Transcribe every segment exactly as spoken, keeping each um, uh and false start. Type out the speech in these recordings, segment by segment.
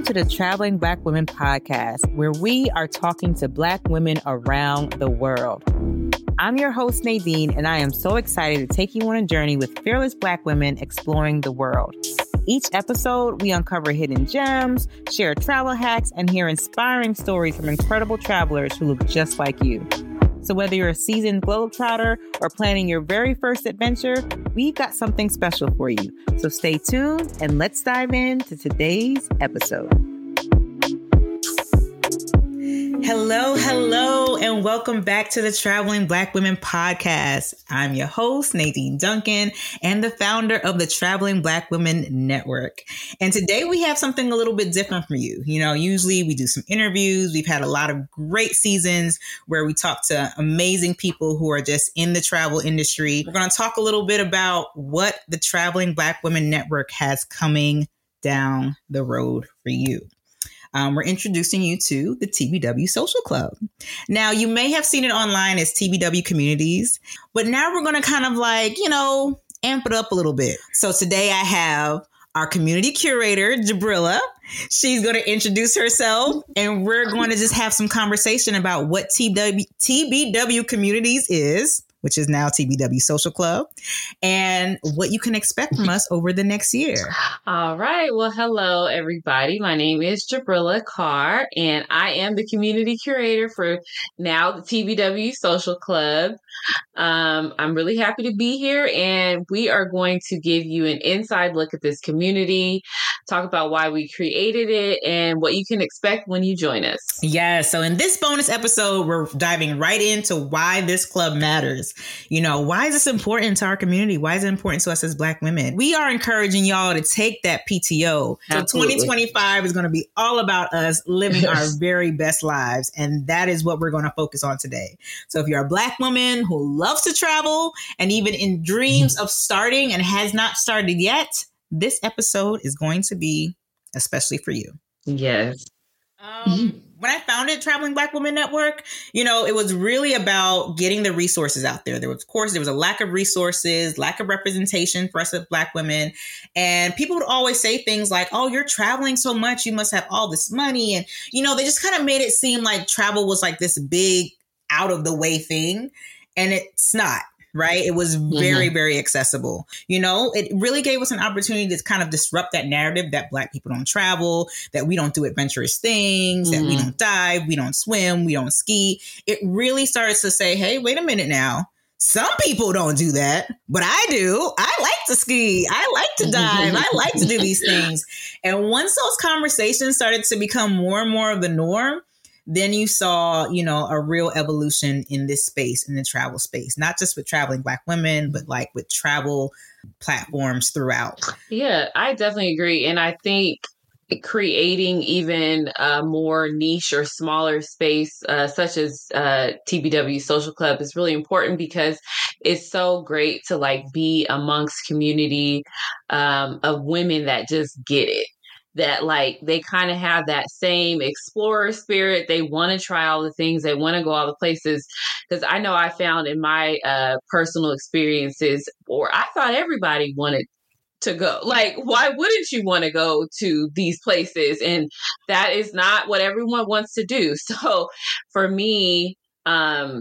to the Traveling Black Women podcast, where we are talking to Black women around the world. I'm your host, Nadine, and I am so excited to take you on a journey with fearless Black women exploring the world. Each episode, we uncover hidden gems, share travel hacks, and hear inspiring stories from incredible travelers who look just like you. So whether you're a seasoned globetrotter or planning your very first adventure, we've got something special for you. So stay tuned and let's dive into today's episode. Hello, hello, and welcome back to the Traveling Black Women podcast. I'm your host, Nadine Duncan, and the founder of the Traveling Black Women Network. And today we have something a little bit different for you. You know, usually we do some interviews. We've had a lot of great seasons where we talk to amazing people who are just in the travel industry. We're going to talk a little bit about what the Traveling Black Women Network has coming down the road for you. Um, we're introducing you to the T B W Social Club. Now, you may have seen it online as T B W Communities, but now we're going to kind of like, you know, amp it up a little bit. So today I have our community curator, Jabrilla. She's going to introduce herself, and we're going to just have some conversation about what T B W Communities is, which is now T B W Social Club, and what you can expect from us over the next year. All right. Well, hello, everybody. My name is Jabrilla Carr, and I am the community curator for now the T B W Social Club. Um, I'm really happy to be here, and we are going to give you an inside look at this community, talk about why we created it, and what you can expect when you join us. Yeah. So in this bonus episode, we're diving right into why this club matters. You know, why is this important to our community? Why is it important to us as Black women? We are encouraging y'all to take that P T O. So Absolutely. twenty twenty-five is going to be all about us living our very best lives. And that is what we're going to focus on today. So if you're a Black woman who loves to travel and even in dreams of starting and has not started yet, this episode is going to be especially for you. Yes. Um, when I founded Traveling Black Women Network, you know, it was really about getting the resources out there. There was, of course, there was a lack of resources, lack of representation for us as Black women. And people would always say things like, oh, you're traveling so much, you must have all this money. And, you know, they just kind of made it seem like travel was like this big out of the way thing. And it's not. Right. It was very, mm-hmm. very accessible. You know, it really gave us an opportunity to kind of disrupt that narrative that Black people don't travel, that we don't do adventurous things, mm-hmm. that we don't dive, we don't swim, we don't ski. It really started to say, hey, wait a minute now. Some people don't do that, but I do. I like to ski. I like to dive. I like to do these things. And once those conversations started to become more and more of the norm, then you saw, you know, a real evolution in this space, in the travel space, not just with Traveling Black Women, but like with travel platforms throughout. Yeah, I definitely agree. And I think creating even a more niche or smaller space, uh, such as uh, T B W Social Club, is really important because it's so great to like be amongst community um, of women that just get it. That like they kind of have that same explorer spirit. They want to try all the things. They want to go all the places. Because I know I found in my uh, personal experiences, or I thought everybody wanted to go. Like, why wouldn't you want to go to these places? And that is not what everyone wants to do. So for me, um,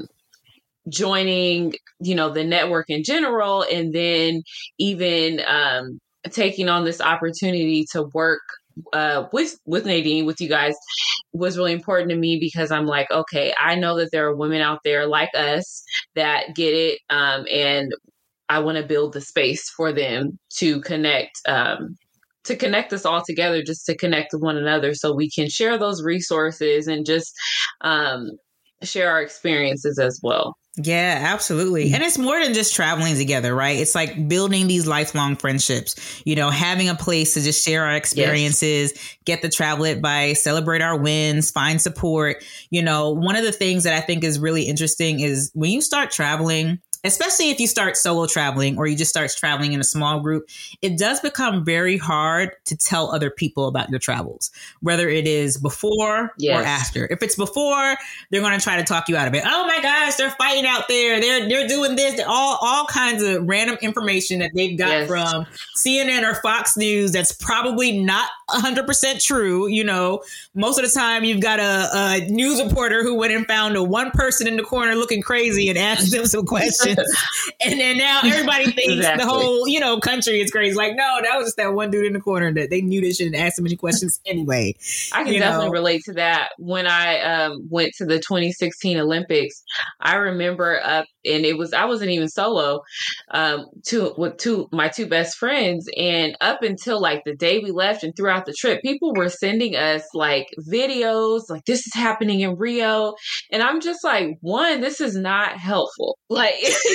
joining, you know, the network in general, and then even um, taking on this opportunity to work uh, with, with Nadine, with you guys, was really important to me because I'm like, okay, I know that there are women out there like us that get it. Um, and I want to build the space for them to connect, um, to connect us all together, just to connect with one another so we can share those resources and just um, share our experiences as well. Yeah, absolutely. And it's more than just traveling together, right? It's like building these lifelong friendships, you know, having a place to just share our experiences, yes. get the travel advice, celebrate our wins, find support. You know, one of the things that I think is really interesting is when you start traveling, especially if you start solo traveling or you just start traveling in a small group, it does become very hard to tell other people about your travels, whether it is before yes. or after. If it's before, they're going to try to talk you out of it. Oh my gosh, they're fighting out there. They're they're doing this. They're all all kinds of random information that they've got yes. from C N N or Fox News that's probably not one hundred percent true. You know, most of the time you've got a, a news reporter who went and found a one person in the corner looking crazy and asked them some questions. And then now everybody thinks exactly. the whole, you know, country is crazy. Like, no, that was just that one dude in the corner that they knew they shouldn't ask so many questions anyway. I can definitely know? relate to that. When I um, went to the twenty sixteen Olympics, I remember up, and it was, I wasn't even solo, um, two, with two, my two best friends. And up until like the day we left and throughout the trip, people were sending us like videos, like this is happening in Rio. And I'm just like, one, this is not helpful. Like,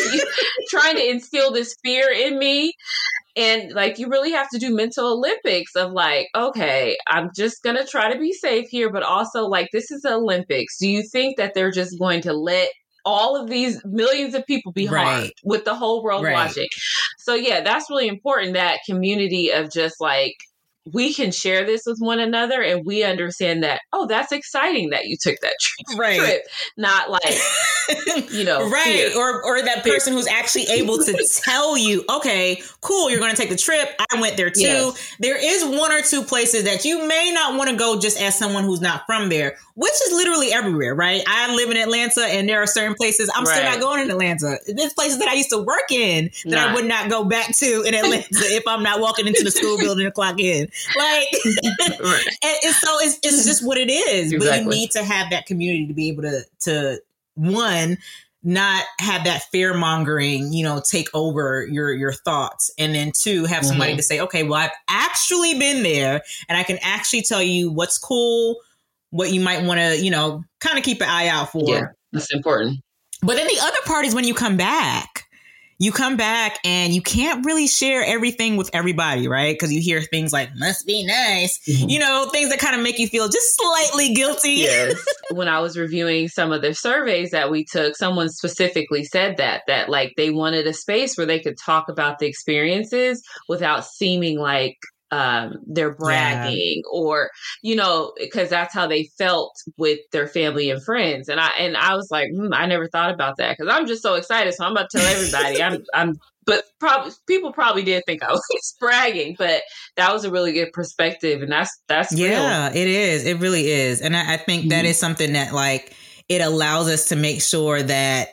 trying to instill this fear in me. And like, you really have to do mental Olympics of like, okay, I'm just going to try to be safe here. But also like, this is the Olympics. Do you think that they're just going to let all of these millions of people be harmed right. with the whole world right. watching? So yeah, that's really important, that community of just like, we can share this with one another and we understand that, oh, that's exciting that you took that trip. Right. trip. Not like, you know, right. fear. Or or that person who's actually able to tell you, okay, cool, you're going to take the trip. I went there too. Yes. There is one or two places that you may not want to go just as someone who's not from there, which is literally everywhere, right? I live in Atlanta and there are certain places I'm right. still not going in Atlanta. There's places that I used to work in that not. I would not go back to in Atlanta if I'm not walking into the school building to clock in. Like, right. and, and so it's, it's just what it is. Exactly. But you need to have that community to be able to, to one, not have that fear mongering, you know, take over your, your thoughts. And then two, have somebody mm-hmm. to say, okay, well, I've actually been there and I can actually tell you what's cool, what you might want to, you know, kind of keep an eye out for. Yeah, that's important. But then the other part is when you come back. You come back and you can't really share everything with everybody, right? Because you hear things like, must be nice, mm-hmm. you know, things that kind of make you feel just slightly guilty. Yes. When I was reviewing some of the surveys that we took, someone specifically said that, that like they wanted a space where they could talk about the experiences without seeming like Um, they're bragging yeah. or, you know, because that's how they felt with their family and friends. And I, and I was like, hmm, I never thought about that because I'm just so excited. So I'm about to tell everybody I'm, I'm, but probably people probably did think I was bragging, but that was a really good perspective. And that's, that's yeah, real. It is. It really is. And I, I think mm-hmm. that is something that like, it allows us to make sure that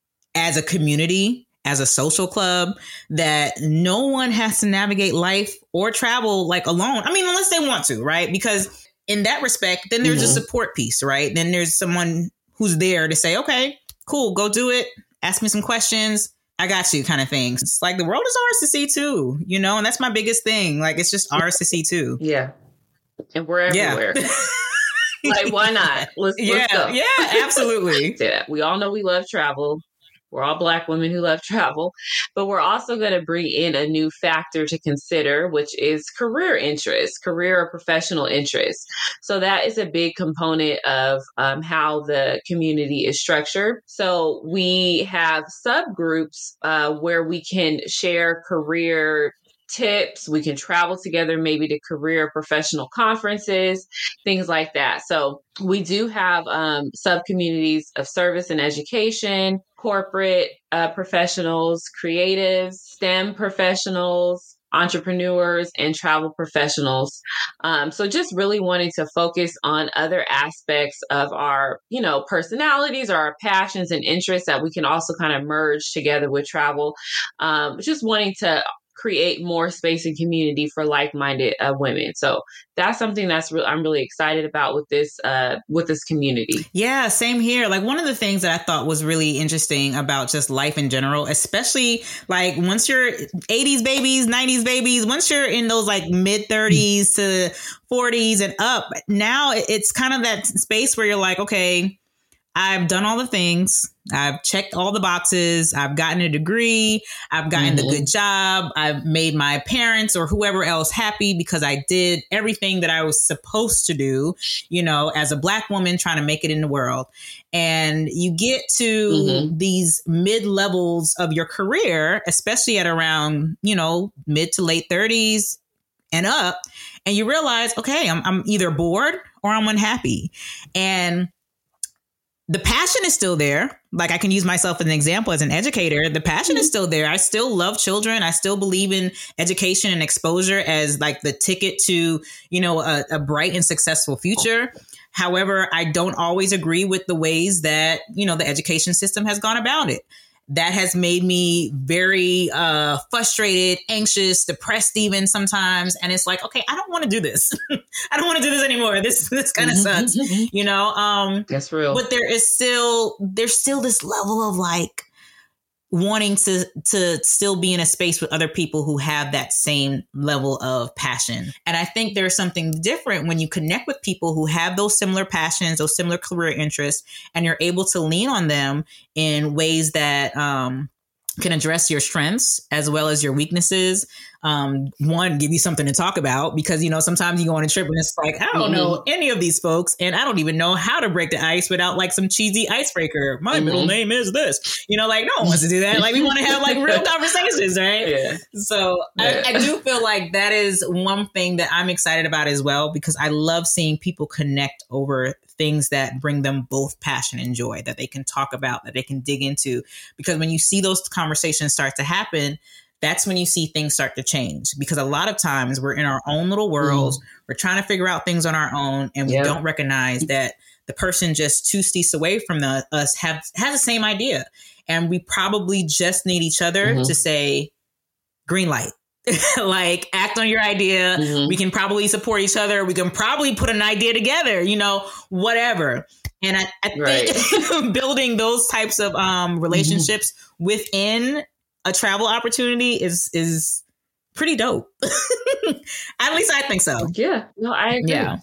as a community, as a social club, that no one has to navigate life or travel like alone. I mean, unless they want to, right? Because in that respect, then there's mm-hmm. a support piece, right? Then there's someone who's there to say, okay, cool, go do it. Ask me some questions. I got you kind of things. It's like the world is ours to see too, you know? And that's my biggest thing. Like, it's just ours to see too. Yeah. And we're everywhere. Yeah. Like, why not? Let's, yeah, let's go. Yeah, absolutely. Yeah. We all know we love travel. We're all Black women who love travel, but we're also going to bring in a new factor to consider, which is career interest, career or professional interest. So that is a big component of um, how the community is structured. So we have subgroups uh, where we can share career tips. We can travel together, maybe to career professional conferences, things like that. So we do have um, sub-communities of service and education, corporate uh, professionals, creatives, STEM professionals, entrepreneurs, and travel professionals. Um, so just really wanting to focus on other aspects of our, you know, personalities or our passions and interests that we can also kind of merge together with travel. Um, just wanting to create more space and community for like-minded uh, women. So that's something that's re- I'm really excited about with this uh, with this community. Yeah, same here. Like one of the things that I thought was really interesting about just life in general, especially like once you're eighties babies, nineties babies, once you're in those like mid thirties to forties and up, now it's kind of that space where you're like, okay, I've done all the things. I've checked all the boxes. I've gotten a degree. I've gotten mm-hmm. the good job. I've made my parents or whoever else happy because I did everything that I was supposed to do, you know, as a Black woman trying to make it in the world. And you get to mm-hmm. these mid levels of your career, especially at around, you know, mid to late thirties and up. And you realize, okay, I'm, I'm either bored or I'm unhappy. And the passion is still there. Like I can use myself as an example as an educator. The passion is still there. I still love children. I still believe in education and exposure as like the ticket to, you know, a, a bright and successful future. However, I don't always agree with the ways that, you know, the education system has gone about it. That has made me very uh, frustrated, anxious, depressed even sometimes. And it's like, okay, I don't want to do this. I don't want to do this anymore. This this kind of sucks, you know? Um, That's real. But there is still, there's still this level of like wanting to to still be in a space with other people who have that same level of passion. And I think there's something different when you connect with people who have those similar passions, those similar career interests, and you're able to lean on them in ways that um, can address your strengths as well as your weaknesses. Um, one, give you something to talk about because, you know, sometimes you go on a trip and it's like, I don't mm-hmm. know any of these folks and I don't even know how to break the ice without like some cheesy icebreaker. My mm-hmm. middle name is this, you know, like no one wants to do that. Like we want to have like real conversations, right? Yeah. So yeah. I, I do feel like that is one thing that I'm excited about as well, because I love seeing people connect over things that bring them both passion and joy that they can talk about, that they can dig into. Because when you see those conversations start to happen, that's when you see things start to change, because a lot of times we're in our own little worlds. Mm. We're trying to figure out things on our own and we yeah. don't recognize that the person just two seats away from the, us have has the same idea. And we probably just need each other mm-hmm. to say green light, like act on your idea. Mm-hmm. We can probably support each other. We can probably put an idea together, you know, whatever. And I, I right. think building those types of um, relationships mm-hmm. within a travel opportunity is is pretty dope. At least I think so. Yeah. No, I agree. Yeah.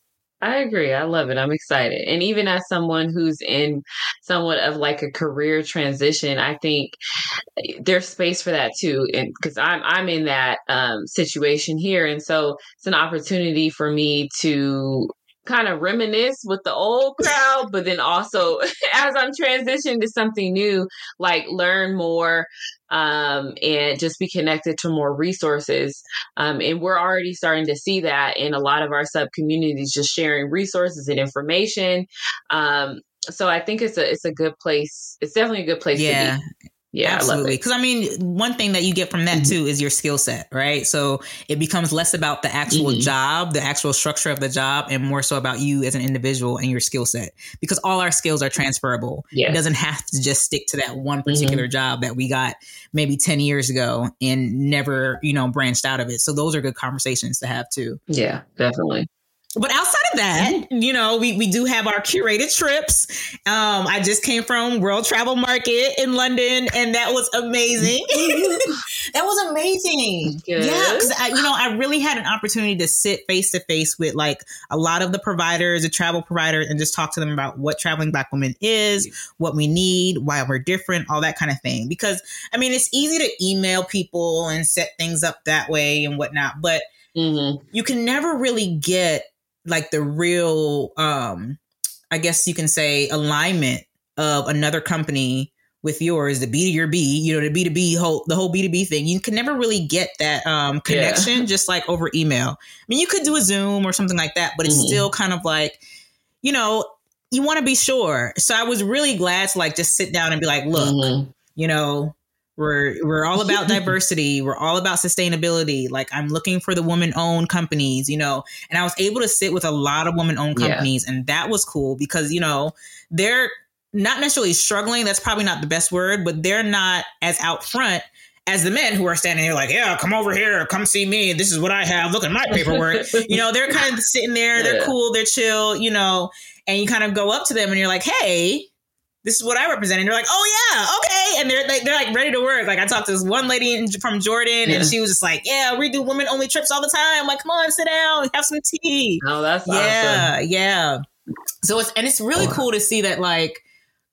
I agree. I love it. I'm excited. And even as someone who's in somewhat of like a career transition, I think there's space for that too. And because I'm I'm in that um, situation here. And so it's an opportunity for me to kind of reminisce with the old crowd, but then also as I'm transitioning to something new, like learn more um, and just be connected to more resources. Um, and we're already starting to see that in a lot of our sub communities, just sharing resources and information. Um, so I think it's a it's a good place. It's definitely a good place yeah. to be. Yeah, absolutely. Because I, I mean, one thing that you get from that, mm-hmm. too, is your skill set, right? So it becomes less about the actual mm-hmm. job, the actual structure of the job, and more so about you as an individual and your skill set, because all our skills are transferable. Yes. It doesn't have to just stick to that one particular mm-hmm. job that we got maybe ten years ago and never, you know, branched out of it. So those are good conversations to have, too. Yeah, definitely. But outside of that, you know, we, we do have our curated trips. Um, I just came from World Travel Market in London, and that was amazing. That was amazing. Good. Yeah, because I, you know, I really had an opportunity to sit face to face with like a lot of the providers, the travel providers, and just talk to them about what traveling Black women is, what we need, why we're different, all that kind of thing. Because I mean, it's easy to email people and set things up that way and whatnot, but mm-hmm. you can never really get like the real, um, I guess you can say, alignment of another company with yours, the B to your B, you know, the B to B whole, the whole B to B thing. You can never really get that um, connection yeah. just like over email. I mean, you could do a Zoom or something like that, but it's mm-hmm. still kind of like, you know, you want to be sure. So I was really glad to like just sit down and be like, look, mm-hmm. you know, We're we're all about diversity. We're all about sustainability. Like I'm looking for the woman-owned companies, you know, and I was able to sit with a lot of woman-owned companies. Yeah. And that was cool because, you know, they're not necessarily struggling. That's probably not the best word, but they're not as out front as the men who are standing here like, yeah, come over here, come see me. This is what I have. Look at my paperwork. You know, they're kind of sitting there. They're yeah. cool. They're chill, you know, and you kind of go up to them and you're like, hey, this is what I represent. And they're like, oh yeah, okay. And they're like, they're like ready to work. Like I talked to this one lady in, from Jordan yeah. and she was just like, yeah, we do women only trips all the time. I'm like, come on, sit down, have some tea. Oh, that's yeah, awesome. Yeah. So it's, and it's really cool to see that like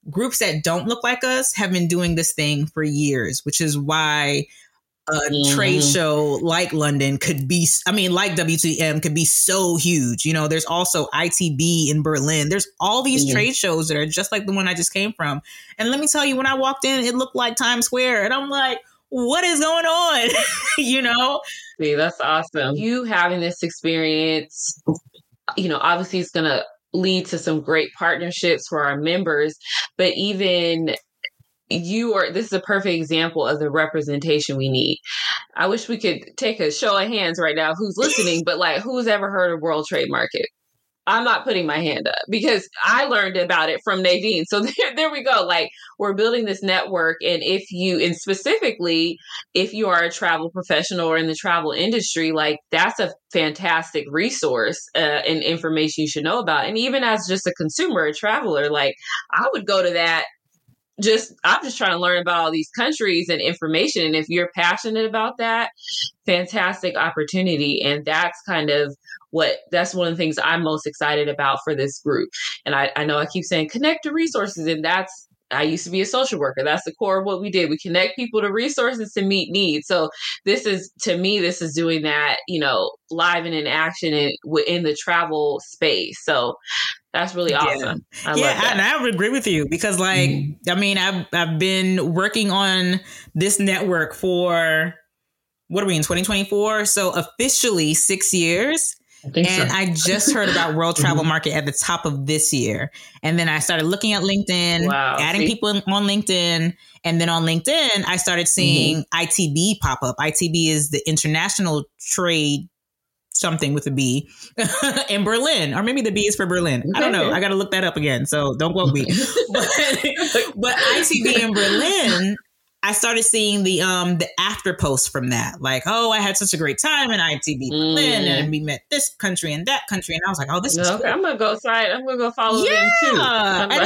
groups that don't look like us have been doing this thing for years, which is why a mm-hmm. trade show like London could be, I mean, like W T M could be so huge. You know, there's also I T B in Berlin. There's all these mm-hmm. trade shows that are just like the one I just came from. And let me tell you, when I walked in, it looked like Times Square. And I'm like, what is going on? You know? See, that's awesome. You having this experience, you know, obviously it's going to lead to some great partnerships for our members, but even you are, this is a perfect example of the representation we need. I wish we could take a show of hands right now who's listening, but like, who's ever heard of World Trade Market? I'm not putting my hand up because I learned about it from Nadine. So there, there we go. Like, we're building this network. And if you, and specifically, if you are a travel professional or in the travel industry, like that's a fantastic resource uh, and information you should know about. And even as just a consumer, a traveler, like I would go to that. Just, I'm just trying to learn about all these countries and information. And if you're passionate about that, fantastic opportunity. And that's kind of what, that's one of the things I'm most excited about for this group. And I, I know I keep saying connect to resources, and that's, I used to be a social worker. That's the core of what we did. We connect people to resources to meet needs. So this is, to me, this is doing that, you know, live and in action in, in the travel space. So that's really awesome. Yeah, I yeah love that. And I would agree with you because, like, mm-hmm. I mean, I've I've been working on this network for, what are we in, twenty twenty-four? So officially six years. I and so. I just heard about World Travel Market at the top of this year. And then I started looking at LinkedIn, wow, adding see? people on LinkedIn. And then on LinkedIn, I started seeing mm-hmm. I T B pop up. I T B is the International Trade something with a B in Berlin, or maybe the B is for Berlin. Okay. I don't know. I got to look that up again. So don't quote me. but, but I T B in Berlin, I started seeing the um the after posts from that. Like, oh, I had such a great time in I T B Berlin, mm. and we met this country and that country, and I was like, oh, this is okay. cool. I'm gonna go side. I'm gonna go follow yeah. them too. And, like,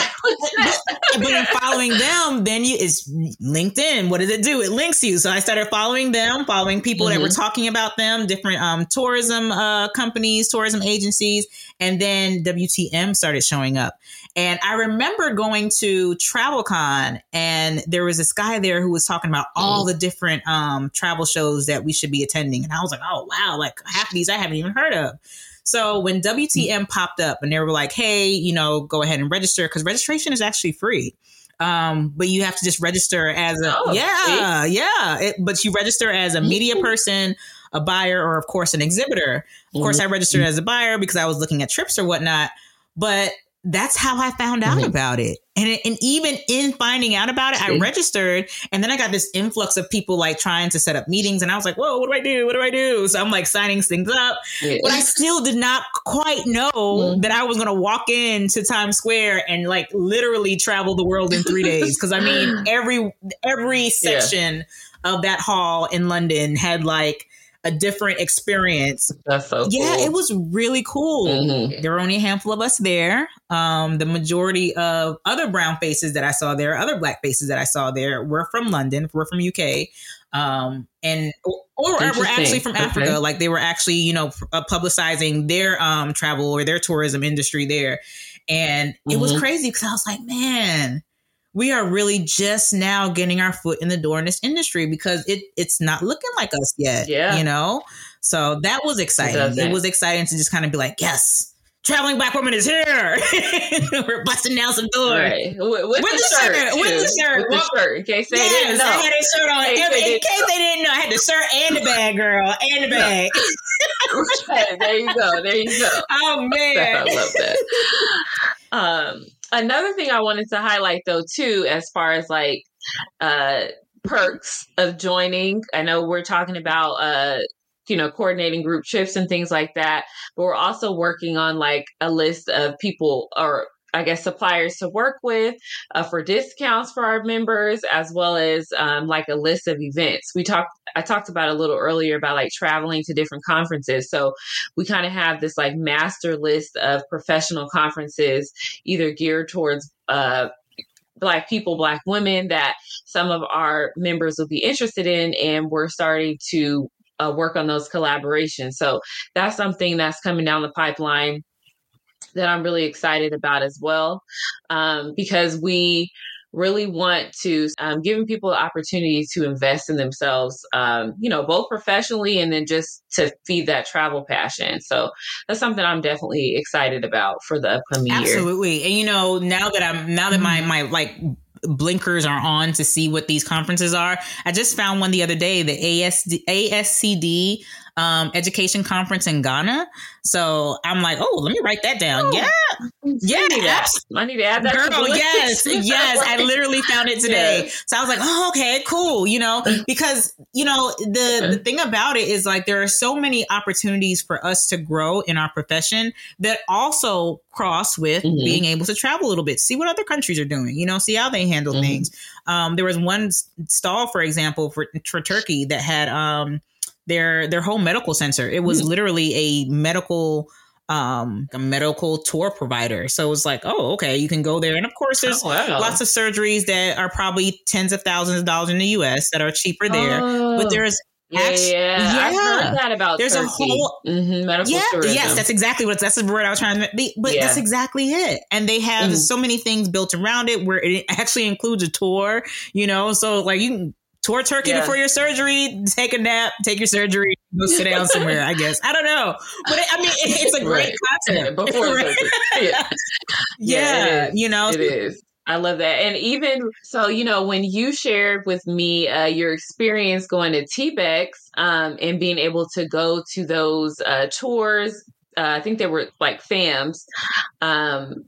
but, but in following them, then you it's LinkedIn. What does it do? It links you. So I started following them, following people mm-hmm. that were talking about them, different um tourism uh companies, tourism agencies, and then W T M started showing up. And I remember going to TravelCon, and there was this guy there who was talking about all the different um, travel shows that we should be attending. And I was like, oh, wow, like half of these I haven't even heard of. So when W T M popped up and they were like, hey, you know, go ahead and register, because registration is actually free. Um, but you have to just register as a, oh, yeah, see? yeah. It, but you register as a media person, a buyer, or of course, an exhibitor. Of mm-hmm. course, I registered as a buyer because I was looking at trips or whatnot. But that's how I found out mm-hmm. about it. And, it, and even in finding out about it, I registered, and then I got this influx of people like trying to set up meetings. And I was like, whoa, what do I do? What do I do? So I'm like signing things up, yeah. but I still did not quite know mm-hmm. that I was going to walk into Times Square and like literally travel the world in three days. Cause I mean, every, every section yeah. of that hall in London had like a different experience. That's so cool. Yeah, it was really cool. Mm-hmm. There were only a handful of us there. Um, the majority of other brown faces that I saw there, other black faces that I saw there, were from London, were from U K, um, and or, or were actually from Africa. Okay. Like they were actually, you know, uh, publicizing their um, travel or their tourism industry there, and mm-hmm. it was crazy because I was like, man, we are really just now getting our foot in the door in this industry because it it's not looking like us yet. Yeah. You know? So that was exciting. It, it was exciting to just kind of be like, yes, traveling black woman is here. We're busting down some doors. Right. With, with, with the, the shirt. shirt. With the shirt. With the shirt. In case they yes, didn't know. I had a shirt on. In, in, in case they didn't know, I had the shirt and the bag, girl. And the bag. Right. There you go. There you go. Oh, man. I love that. Um, Another thing I wanted to highlight, though, too, as far as like uh, perks of joining, I know we're talking about, uh, you know, coordinating group trips and things like that, but we're also working on like a list of people or I guess suppliers to work with uh, for discounts for our members, as well as um, like a list of events. We talked, I talked about a little earlier about like traveling to different conferences. So we kind of have this like master list of professional conferences, either geared towards uh, Black people, Black women that some of our members will be interested in. And we're starting to uh, work on those collaborations. So that's something that's coming down the pipeline that I'm really excited about as well, um, because we really want to um, giving people the opportunity to invest in themselves, um, you know, both professionally and then just to feed that travel passion. So that's something I'm definitely excited about for the upcoming year. Absolutely. And, you know, now that I'm now that my, my like blinkers are on to see what these conferences are, I just found one the other day, the A S D, A S C D um, education conference in Ghana. So I'm like, oh, let me write that down. Oh, yeah. Yeah. I need, that. I need to add that. Girl, to the list. yes. Yes. I literally found it today. Yes. So I was like, oh, okay, cool. You know, because, you know, the, the thing about it is like, there are so many opportunities for us to grow in our profession that also cross with mm-hmm. being able to travel a little bit, see what other countries are doing, you know, see how they handle mm-hmm. things. Um, there was one stall, for example, for, for Turkey that had, um, their their whole medical center. It was mm. literally a medical um a medical tour provider. So it was like, oh, okay, you can go there. And of course, there's oh, wow. lots of surgeries that are probably tens of thousands of dollars in the U S that are cheaper there. Oh. But there's Yeah, actually, yeah, yeah, I've heard that about There's Turkey. a whole mm-hmm, medical yeah, tourism. Yes, that's exactly what that's the word I was trying to be. But yeah. that's exactly it. And they have mm. so many things built around it where it actually includes a tour. You know, so like you can tour Turkey yeah. before your surgery, take a nap, take your surgery, go sit down somewhere, I guess. I don't know. But it, I mean, it, it's a great right. concept. Before right? surgery. Yeah, yeah, yeah you know. It is. I love that. And even so, you know, when you shared with me uh, your experience going to T B E X um, and being able to go to those uh, tours, uh, I think they were like FAMs, um,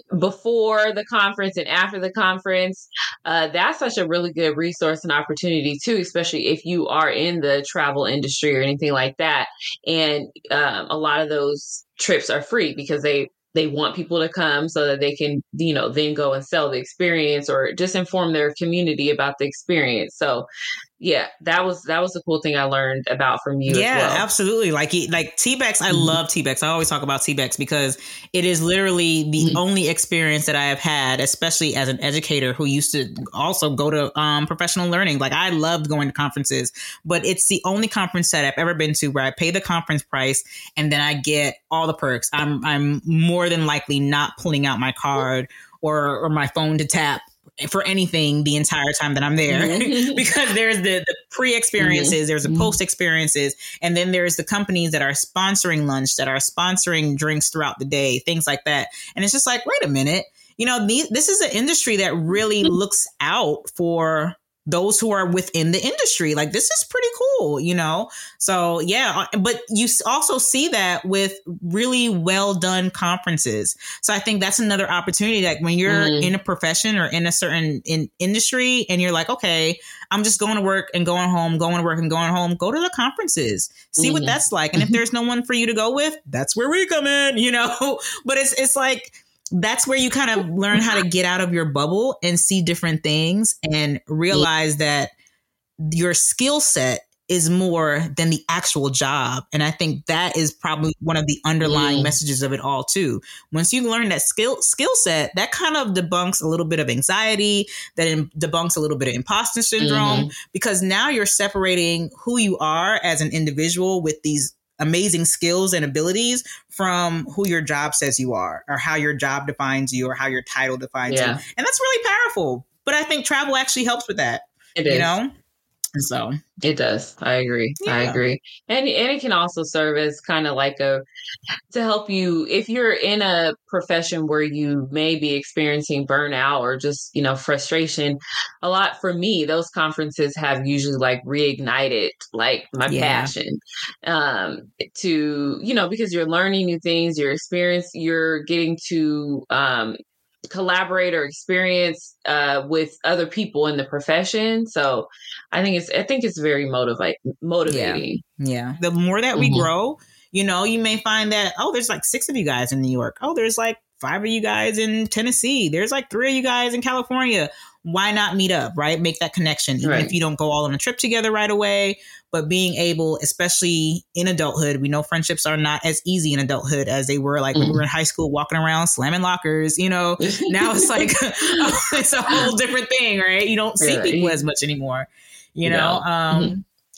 before the conference and after the conference, uh, that's such a really good resource and opportunity too, especially if you are in the travel industry or anything like that. And um, a lot of those trips are free because they they want people to come so that they can, you know, then go and sell the experience or just inform their community about the experience. So yeah, that was that was the cool thing I learned about from you. Yeah, as well. Absolutely. Like like T B E X, I mm-hmm. love T B E X. I always talk about T B E X because it is literally the mm-hmm. only experience that I have had, especially as an educator who used to also go to um, professional learning. Like I loved going to conferences, but it's the only conference that I've ever been to where I pay the conference price and then I get all the perks. I'm I'm more than likely not pulling out my card or or my phone to tap for anything the entire time that I'm there mm-hmm. because there's the, the pre-experiences, mm-hmm. there's the post-experiences, and then there's the companies that are sponsoring lunch, that are sponsoring drinks throughout the day, things like that. And it's just like, wait a minute, you know, these, this is an industry that really looks out for those who are within the industry. Like, this is pretty cool, you know? So yeah, but you also see that with really well done conferences. So I think that's another opportunity. Like when you're mm. in a profession or in a certain in industry and you're like, okay, I'm just going to work and going home, going to work and going home, go to the conferences, see mm. what that's like. And if there's no one for you to go with, that's where we come in, you know? But it's, it's like, that's where you kind of learn how to get out of your bubble and see different things and realize that your skill set is more than the actual job. And I think that is probably one of the underlying mm. messages of it all too. Once you learn that skill skill set, that kind of debunks a little bit of anxiety, that in, debunks a little bit of imposter syndrome, mm-hmm. because now you're separating who you are as an individual with these amazing skills and abilities from who your job says you are or how your job defines you or how your title defines yeah. you. And that's really powerful. But I think travel actually helps with that. It you is. know? And so it does. I agree. Yeah. I agree. And and it can also serve as kind of like a to help you if you're in a profession where you may be experiencing burnout or just, you know, frustration. A lot for me, those conferences have usually like reignited like my yeah. passion um, to, you know, because you're learning new things, you're experience, you're getting to um, collaborate or experience uh, with other people in the profession. So I think it's I think it's very motivate motivating. Yeah. yeah. The more that we mm-hmm. grow, you know, you may find that, oh, there's like six of you guys in New York. Oh, there's like five of you guys in Tennessee. There's like three of you guys in California. Why not meet up, right? Make that connection, even right. if you don't go all on a trip together right away. But being able, especially in adulthood, we know friendships are not as easy in adulthood as they were like mm-hmm. when we were in high school, walking around, slamming lockers, you know. Now it's like, it's a whole different thing, right? You don't see yeah. people as much anymore, you know. No. Um, mm-hmm.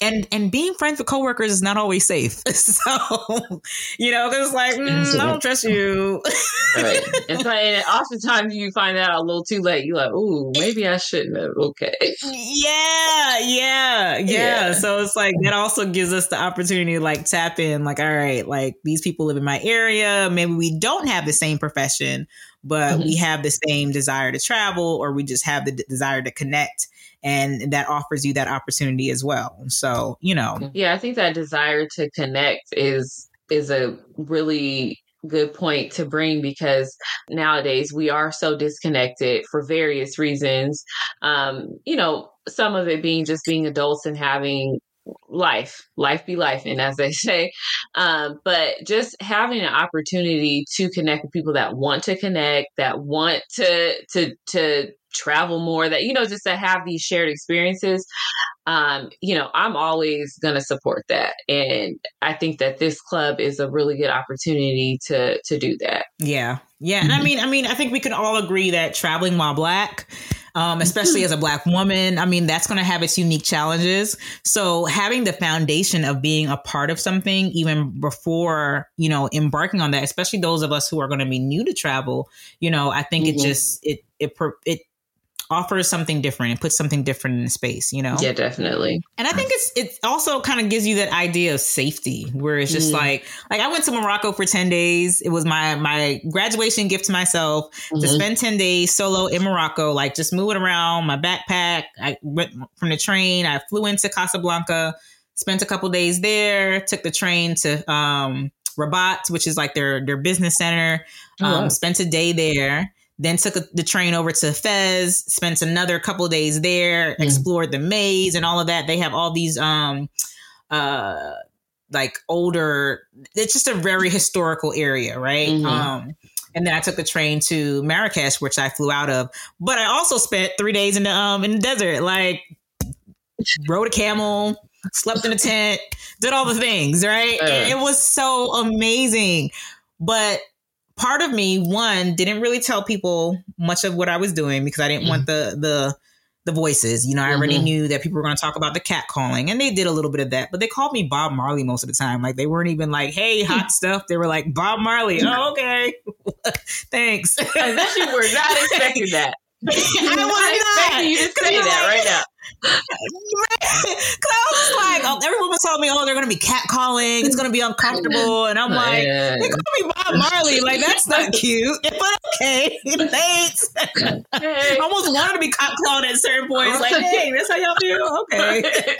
and and being friends with coworkers is not always safe. So, you know, because like, mm, I don't trust you. Right. And, so, and oftentimes you find out a little too late. You're like, ooh, maybe I shouldn't have. Okay. Yeah, yeah, yeah, yeah. So it's like, that also gives us the opportunity to like tap in, like, all right, like these people live in my area. Maybe we don't have the same profession, but mm-hmm. we have the same desire to travel, or we just have the d- desire to connect. And that offers you that opportunity as well. So, you know. Yeah, I think that desire to connect is is a really good point to bring, because nowadays we are so disconnected for various reasons. Um, you know, some of it being just being adults and having life, life be life. And as they say, um, but just having an opportunity to connect with people that want to connect, that want to, to, to travel more, that, you know, just to have these shared experiences. Um, you know, I'm always going to support that. And I think that this club is a really good opportunity to, to do that. Yeah. Yeah. And I mean, I mean, I think we can all agree that traveling while Black, um, especially as a Black woman, I mean, that's going to have its unique challenges. So having the foundation of being a part of something, even before, you know, embarking on that, especially those of us who are going to be new to travel, you know, I think mm-hmm. it just, it, it, it, offers something different and puts something different in the space, you know? Yeah, definitely. And I think it's it also kind of gives you that idea of safety, where it's just mm. like, like I went to Morocco for ten days. It was my my graduation gift to myself mm-hmm. to spend ten days solo in Morocco, like just moving around, my backpack. I went from the train. I flew into Casablanca, spent a couple days there, took the train to um, Rabat, which is like their, their business center, um, oh, wow. spent a day there. Then took a, the train over to Fez, spent another couple of days there, mm. explored the maze and all of that. They have all these, um, uh, like older, it's just a very historical area, right? Mm-hmm. Um, and then I took the train to Marrakesh, which I flew out of. But I also spent three days in the um in the desert, like rode a camel, slept in a tent, did all the things, right? Uh. And it was so amazing. But part of me, one, didn't really tell people much of what I was doing because I didn't mm-hmm. want the the the voices. You know, I mm-hmm. already knew that people were going to talk about the cat calling, and they did a little bit of that. But they called me Bob Marley most of the time. Like, they weren't even like, hey, hot stuff. They were like, Bob Marley. Oh, okay. Thanks. I bet you were not expecting that. I was not expecting you to say that like, right now. Because I was just like, oh, everyone was telling me, oh, they're going to be catcalling. It's going to be uncomfortable. And I'm like, they call me Bob Marley. Like, that's not cute. But okay, thanks. Hey. I almost wanted to be catcalled at certain points. Like, hey, that's how y'all do? Okay.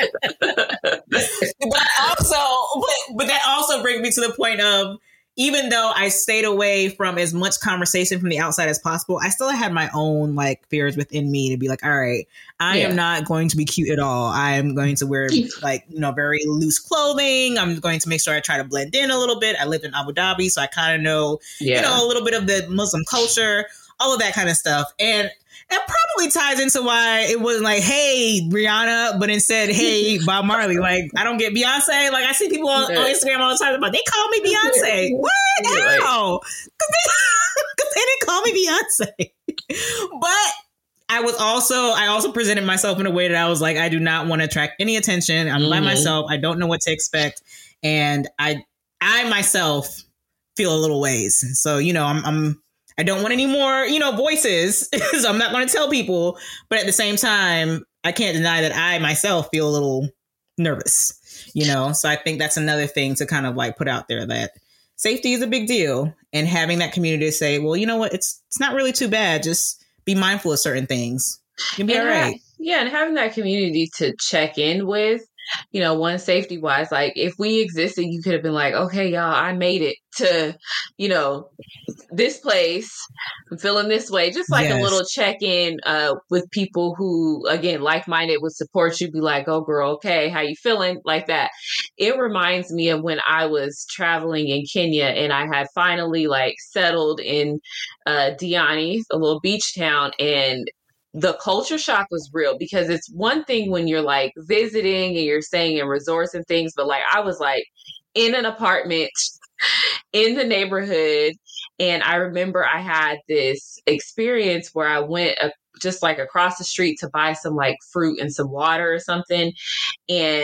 But also, but, but that also brings me to the point of, even though I stayed away from as much conversation from the outside as possible, I still had my own like fears within me to be like, all right, I yeah. am not going to be cute at all. I am going to wear like, you know, very loose clothing. I'm going to make sure I try to blend in a little bit. I lived in Abu Dhabi, so I kind of know, yeah. you know, a little bit of the Muslim culture, all of that kind of stuff. And that probably ties into why it wasn't like, hey, Rihanna, but instead, hey, Bob Marley. Like, I don't get Beyonce. Like, I see people on, on Instagram all the time about, they call me Beyonce. What? How? Because they, they didn't call me Beyonce. But I was also, I also presented myself in a way that I was like, I do not want to attract any attention. I'm mm-hmm. by myself. I don't know what to expect. And I, I myself feel a little ways. So, you know, I'm, I'm, I don't want any more, you know, voices. So I'm not going to tell people. But at the same time, I can't deny that I myself feel a little nervous, you know. So I think that's another thing to kind of like put out there, that safety is a big deal. And having that community to say, well, you know what, it's it's not really too bad. Just be mindful of certain things. You'll be and all right. Ha- yeah. And having that community to check in with, you know, one, safety wise, like if we existed, you could have been like, okay, y'all, I made it to, you know, this place. I'm feeling this way. Just like yes. a little check in uh, with people who, again, like minded, would support you. Be like, oh, girl, okay, how you feeling? Like that. It reminds me of when I was traveling in Kenya and I had finally like settled in uh, Diani, a little beach town, and the culture shock was real, because it's one thing when you're like visiting and you're staying in resorts and things, but like I was like in an apartment in the neighborhood. And I remember I had this experience where I went uh, just like across the street to buy some like fruit and some water or something. And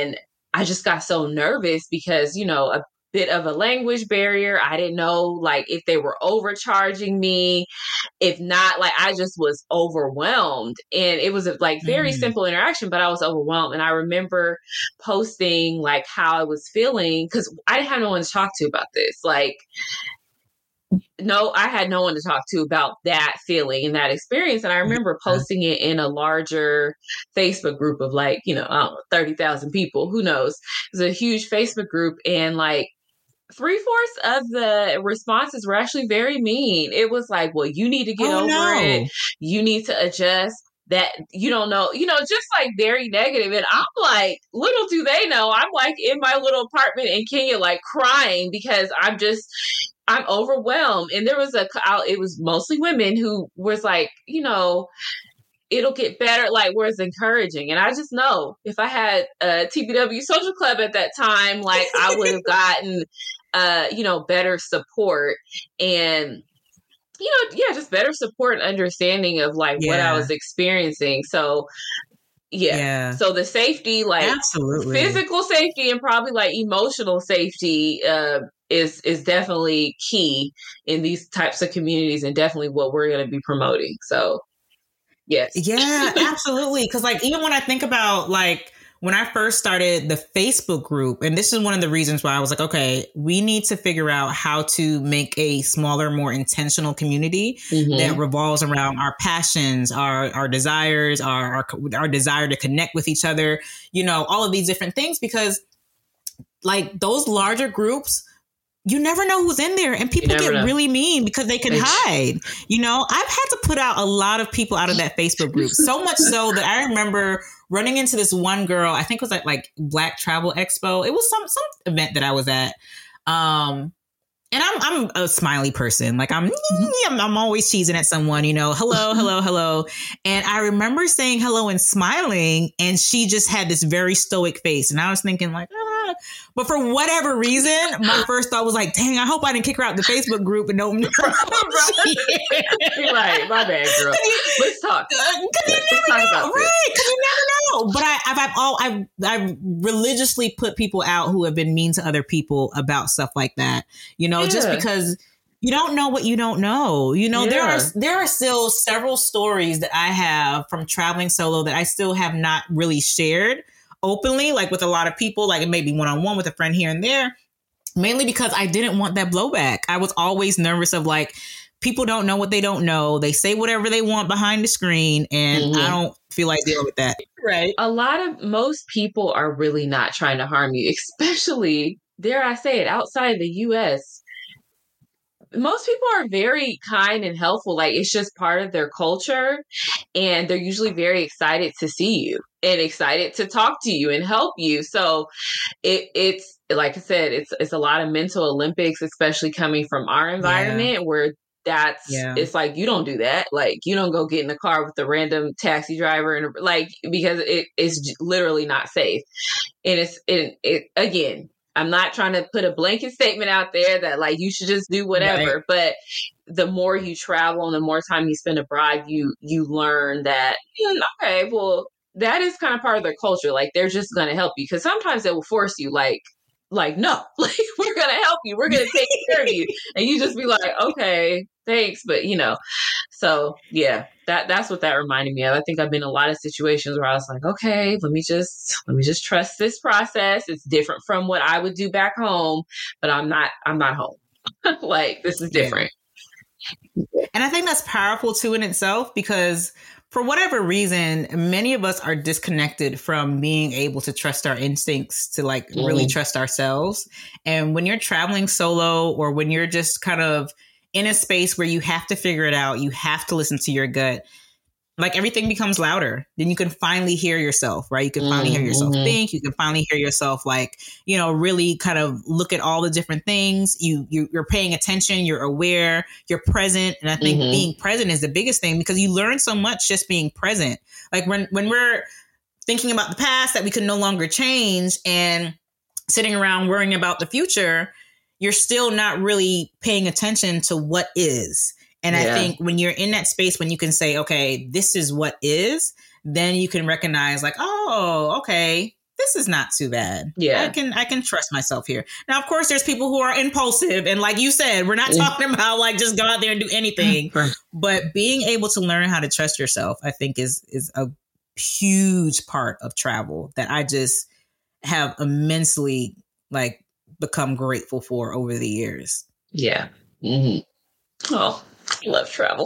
I just got so nervous because, you know, a bit of a language barrier. I didn't know like if they were overcharging me. If not, like I just was overwhelmed. And it was a like very Mm. simple interaction, but I was overwhelmed. And I remember posting like how I was feeling because I didn't have no one to talk to about this. Like, no, I had no one to talk to about that feeling and that experience. And I remember posting it in a larger Facebook group of like, you know, I don't know, thirty thousand people, who knows? It was a huge Facebook group. And like, three fourths of the responses were actually very mean. It was like, well, you need to get Oh, over no. it. You need to adjust. That you don't know, you know, just like very negative. And I'm like, little do they know, I'm like in my little apartment in Kenya, like crying because I'm just, I'm overwhelmed. And there was a, it was mostly women who was like, you know, it'll get better, like where it's encouraging. And I just know if I had a T B W Social Club at that time, like I would have gotten, uh, you know, better support and, you know, yeah, just better support and understanding of like yeah. what I was experiencing. So, yeah. yeah. So the safety, like Absolutely. physical safety and probably like emotional safety, uh, is is definitely key in these types of communities and definitely what we're going to be promoting. So. Yes. Yeah, absolutely. Because like, even when I think about like when I first started the Facebook group, and this is one of the reasons why I was like, okay, we need to figure out how to make a smaller, more intentional community mm-hmm. that revolves around our passions, our, our desires, our, our, our desire to connect with each other, you know, all of these different things, because like those larger groups, you never know who's in there, and people get know. really mean because they can hide. You know, I've had to put out a lot of people out of that Facebook group, so much so that I remember running into this one girl. I think it was at like Black Travel Expo. It was some some event that I was at. Um, and I'm I'm a smiley person. Like I'm I'm, I'm always cheesing at someone. You know, hello, hello, hello. And I remember saying hello and smiling, and she just had this very stoic face, and I was thinking like. Ah. But for whatever reason, my first thought was like, dang, I hope I didn't kick her out the Facebook group and no. Right, my bad, girl. Let's talk. Because you Let's never talk know, right? Because you never know. But I, I've, I've, all, I've, I've religiously put people out who have been mean to other people about stuff like that. You know, yeah. just because you don't know what you don't know. You know, yeah. there are there are still several stories that I have from traveling solo that I still have not really shared openly, like with a lot of people, like it may be one-on-one with a friend here and there, mainly because I didn't want that blowback. I was always nervous of like, people don't know what they don't know. They say whatever they want behind the screen, and mm-hmm. I don't feel like dealing with that. Right. A lot of, most people are really not trying to harm you, especially, dare I say it, outside the U S. Most people are very kind and helpful. Like it's just part of their culture, and they're usually very excited to see you and excited to talk to you and help you. So it, it's like I said, it's it's a lot of mental Olympics, especially coming from our environment yeah. where that's yeah. it's like you don't do that. Like you don't go get in the car with a random taxi driver and like because it is literally not safe. And it's it, it again. I'm not trying to put a blanket statement out there that like you should just do whatever, right. but the more you travel and the more time you spend abroad, you you learn that, okay, well, that is kind of part of their culture. Like they're just going to help you because sometimes they will force you like, like, no, like we're going to help you. We're going to take care of you. And you just be like, okay, thanks. But you know, so yeah, that that's what that reminded me of. I think I've been in a lot of situations where I was like, okay, let me just, let me just trust this process. It's different from what I would do back home, but I'm not, I'm not home. Like this is different. Yeah. And I think that's powerful too in itself because for whatever reason, many of us are disconnected from being able to trust our instincts, to like mm. really trust ourselves. And when you're traveling solo or when you're just kind of in a space where you have to figure it out, you have to listen to your gut, like everything becomes louder. Then you can finally hear yourself, right? You can finally hear yourself mm-hmm. think. You can finally hear yourself, like, you know, really kind of look at all the different things. You, you you're paying attention. You're aware. You're present. And I think mm-hmm. being present is the biggest thing because you learn so much just being present. Like when when we're thinking about the past that we can no longer change and sitting around worrying about the future, you're still not really paying attention to what is. And yeah. I think when you're in that space, when you can say, okay, this is what is, then you can recognize like, oh, okay, this is not too bad. Yeah. I can, I can trust myself here. Now, of course, there's people who are impulsive. And like you said, we're not talking about like just go out there and do anything, Right. but being able to learn how to trust yourself, I think is, is a huge part of travel that I just have immensely like become grateful for over the years. Yeah. Mm-hmm. Oh, I love travel.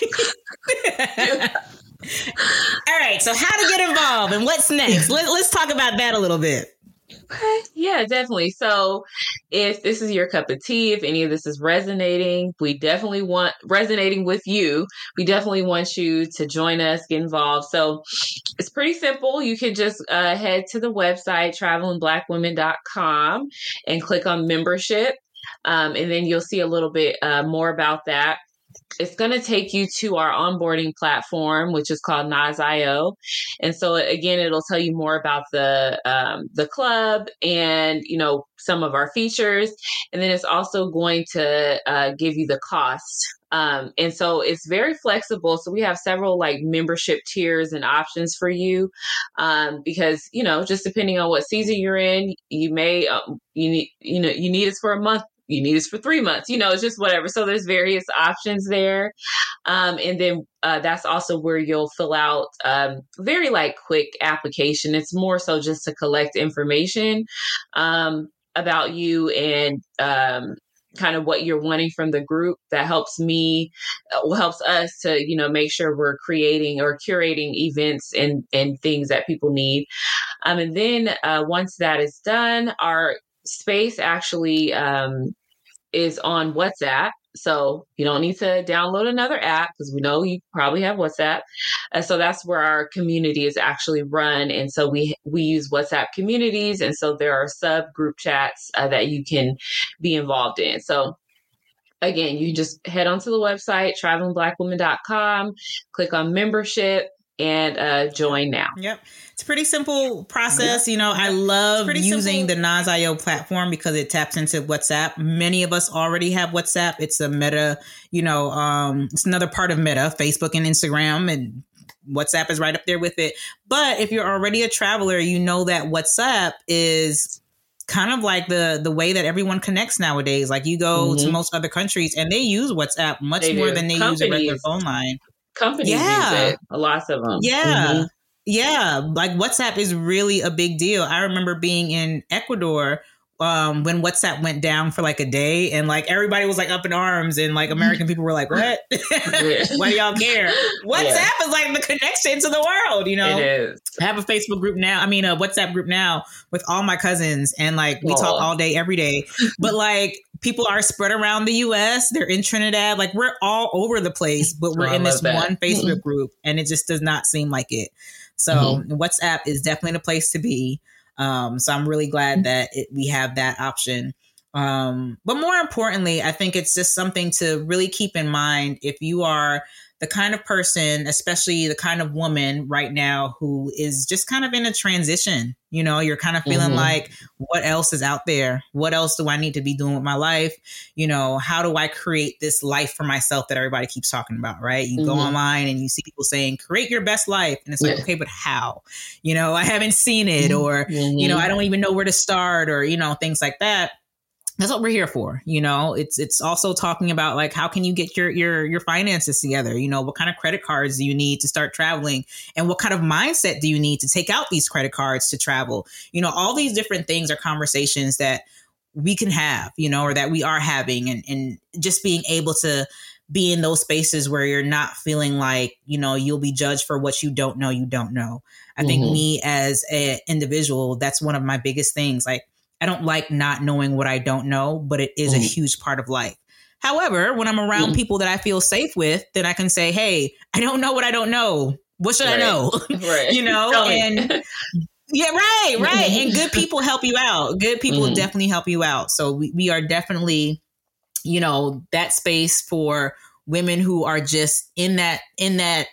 All right. So how to get involved and what's next? Let, let's talk about that a little bit. Okay. Yeah, definitely. So if this is your cup of tea, if any of this is resonating, we definitely want resonating with you. We definitely want you to join us, get involved. So it's pretty simple. You can just uh, head to the website, traveling black women dot com, and click on membership. Um, and then you'll see a little bit uh, more about that. It's going to take you to our onboarding platform, which is called Nas dot I O. And so again, it'll tell you more about the um, the club and, you know, some of our features. And then it's also going to uh, give you the cost. Um, and so it's very flexible. So we have several like membership tiers and options for you um, because, you know, just depending on what season you're in, you may, um, you need, you know, you need us for a month. You need us for three months, you know, it's just whatever. So there's various options there. Um, and then uh, that's also where you'll fill out um, very like quick application. It's more so just to collect information um, about you and um, kind of what you're wanting from the group. That helps me, uh, helps us to, you know, make sure we're creating or curating events and, and things that people need. Um, and then uh, once that is done, our space actually um, is on WhatsApp. So you don't need to download another app because we know you probably have WhatsApp. Uh, so that's where our community is actually run. And so we we use WhatsApp communities. And so there are sub group chats uh, that you can be involved in. So again, you just head onto the website, traveling black women dot com, click on membership, and uh, join now. Yep. It's a pretty simple process. Yep. You know, I love using simple. the Nas dot I O platform because it taps into WhatsApp. Many of us already have WhatsApp. It's a Meta, you know, um, it's another part of Meta, Facebook and Instagram, and WhatsApp is right up there with it. But if you're already a traveler, you know that WhatsApp is kind of like the the way that everyone connects nowadays. Like you go mm-hmm. to most other countries and they use WhatsApp much they more do. than they Companies. use a regular phone line. Companies yeah. use it. Lots of them. Yeah. Mm-hmm. Yeah. Like WhatsApp is really a big deal. I remember being in Ecuador um, when WhatsApp went down for like a day and like everybody was like up in arms and like American people were like, what? Why do y'all care? WhatsApp yeah. is like the connection to the world, you know? It is. I have a Facebook group now. I mean, a WhatsApp group now with all my cousins and like we Aww. talk all day, every day. But like people are spread around the U S. They're in Trinidad. Like we're all over the place, but we're oh, in this that. one Facebook mm-hmm. group and it just does not seem like it. So mm-hmm. WhatsApp is definitely the place to be. Um, so I'm really glad that it, we have that option. Um, but more importantly, I think it's just something to really keep in mind if you are the kind of person, especially the kind of woman right now who is just kind of in a transition. You know, you're kind of feeling mm-hmm. like, what else is out there? What else do I need to be doing with my life? You know, how do I create this life for myself that everybody keeps talking about, right? You mm-hmm. go online and you see people saying, create your best life. And it's like, yeah. okay, but how? You know, I haven't seen it or, mm-hmm. you know, I don't even know where to start or, you know, things like that. That's what we're here for. You know, it's it's also talking about like, how can you get your your your finances together? You know, what kind of credit cards do you need to start traveling? And what kind of mindset do you need to take out these credit cards to travel? You know, all these different things are conversations that we can have, you know, or that we are having and, and just being able to be in those spaces where you're not feeling like, you know, you'll be judged for what you don't know, you don't know. I mm-hmm. think me as an individual, that's one of my biggest things. Like, I don't like not knowing what I don't know, but it is mm. a huge part of life. However, when I'm around mm. people that I feel safe with, then I can say, hey, I don't know what I don't know. What should right. I know? Right. You know, and yeah, right, right. And good people help you out. Good people mm. definitely help you out. So we, we are definitely, you know, that space for women who are just in that, in that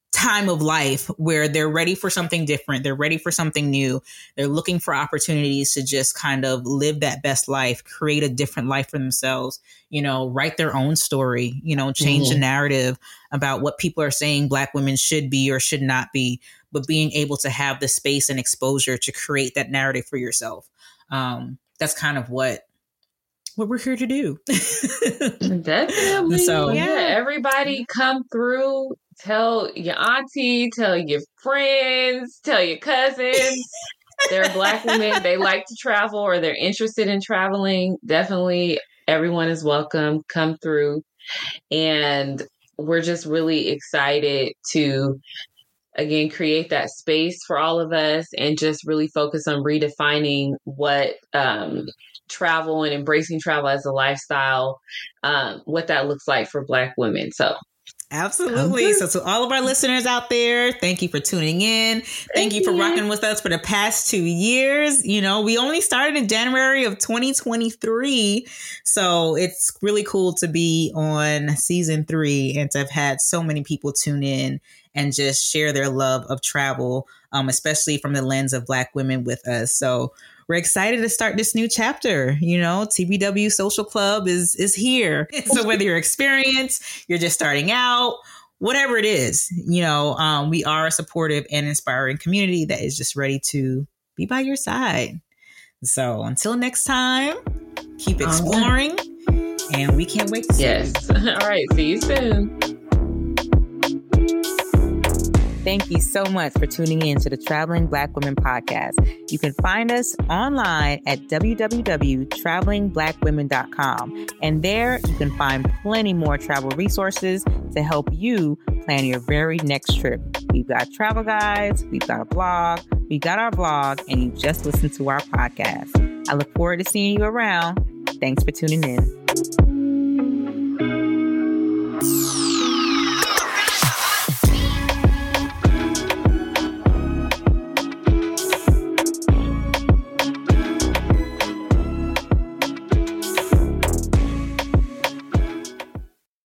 time of life where they're ready for something different. They're ready for something new. They're looking for opportunities to just kind of live that best life, create a different life for themselves, you know, write their own story, you know, change mm-hmm. the narrative about what people are saying Black women should be or should not be, but being able to have the space and exposure to create that narrative for yourself. Um, that's kind of what what we're here to do. Definitely. So yeah, everybody come through. Tell your auntie, tell your friends, tell your cousins. They're Black women. They like to travel or they're interested in traveling. Definitely everyone is welcome. Come through. And we're just really excited to, again, create that space for all of us and just really focus on redefining what um, travel and embracing travel as a lifestyle, um, what that looks like for Black women. So absolutely. So to all of our listeners out there, thank you for tuning in. Thank, thank you for you. rocking with us for the past two years. You know, we only started in January of twenty twenty-three. So it's really cool to be on season three and to have had so many people tune in and just share their love of travel, um, especially from the lens of Black women with us. So we're excited to start this new chapter. You know, T B W Social Club is is here. So whether you're experienced, you're just starting out, whatever it is, you know, um, we are a supportive and inspiring community that is just ready to be by your side. So until next time, keep exploring, and we can't wait to see yes. you. All right. See you soon. Thank you so much for tuning in to the Traveling Black Women podcast. You can find us online at w w w dot traveling black women dot com. And there you can find plenty more travel resources to help you plan your very next trip. We've got travel guides, we've got a blog, we've got our vlog, and you just listened to our podcast. I look forward to seeing you around. Thanks for tuning in.